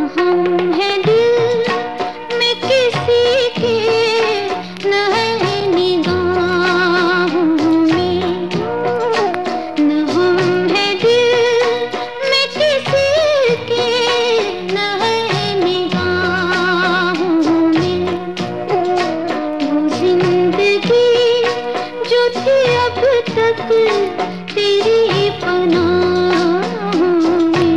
हम है दिल में किसी के, न है निगाहों में। न हम है दिल में किसी के, न है निगाहों में। वो जिंदगी जो थी अब तक तेरी पनाहों में।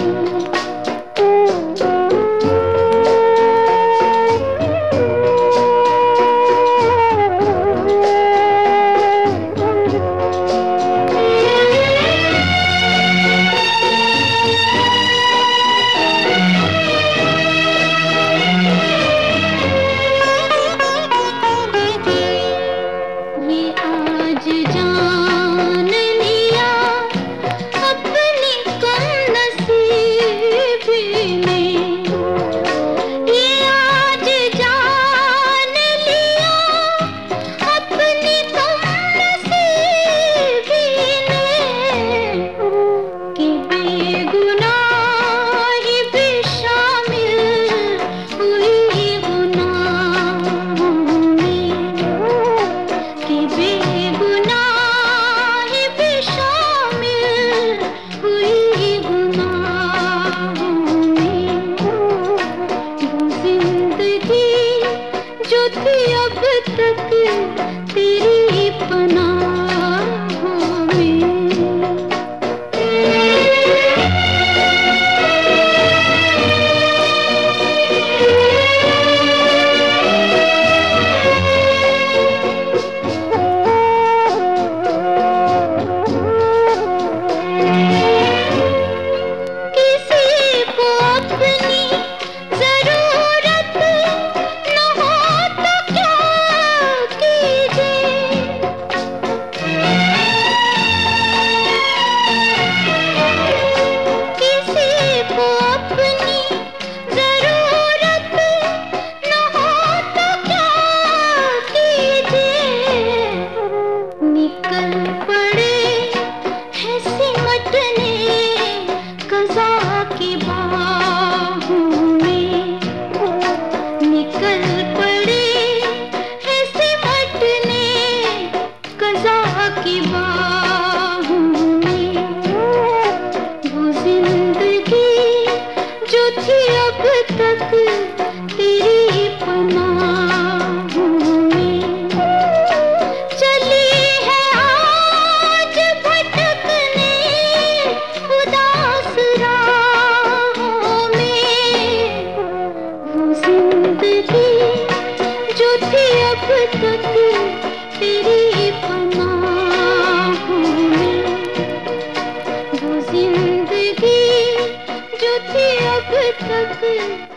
ये आज जान लिया अपनी कमनसीबी में। ये आज जान लिया अपनी कमनसीबी ने, कि बेगुनाही भी शामिल हुई गुनाहों में। कि बेगुनाही भी शामिल हुई गुनाहों में। वो जिंदगी जो थी अब तक तेरी पनाहों में। निकल पड़े हैं सिमटने क़ज़ा की बाहों में। निकल पड़े हैं सिमटने क़ज़ा की बाहों में। वो जिंदगी जो थी अब तक तेरी पनाहों में। चली है आज भटकने उदास राहों में। वो जिंदगी जो थी अब तक तेरी पनाहों में। वो जिंदगी जो थी अब तक